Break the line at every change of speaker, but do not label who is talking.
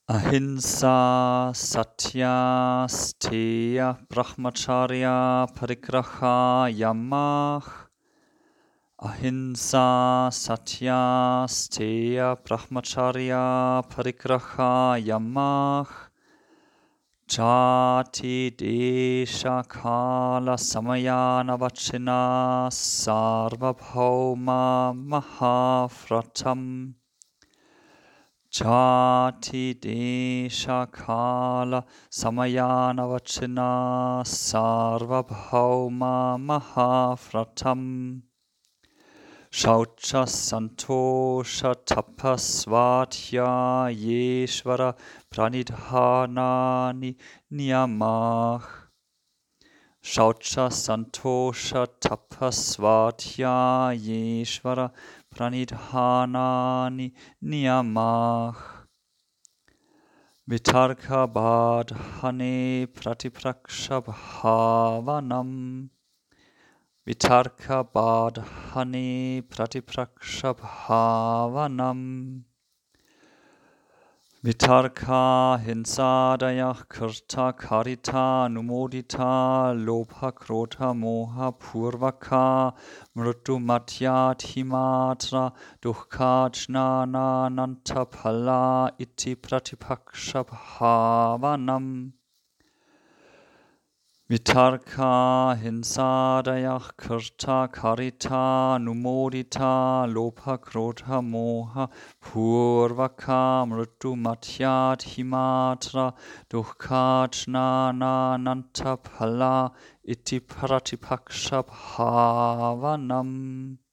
Ahimsa satya steya brahmacharya parigraha yamah. Ahimsa satya steya brahmacharya parigraha yamah. Jati desha kala samayana vachina sarvabhauma mahafratam. Jati desha kala samayana vachina sarvabhauma mahafratam. Shaucha santosha tapasvatya yeshvara pranidhanani niyamah. Shaucha santosha tapasvatya yeshvara pranidhanani niyamah. Vitarka badhane pratipraksha bhavanam. Vitarka badhane pratipraksha bhavanam. Vitarka hinsadaya kirta karita numodita lobha krota moha purvaka mritu matyathimatra dukkha nanta phala iti pratipaksha bhavanam. Vitarka hinsadaya kirta karita numodita lobha krota moha purvaka mritu matyathimatra dukkha nanta phala iti pratipaksha bhavanam.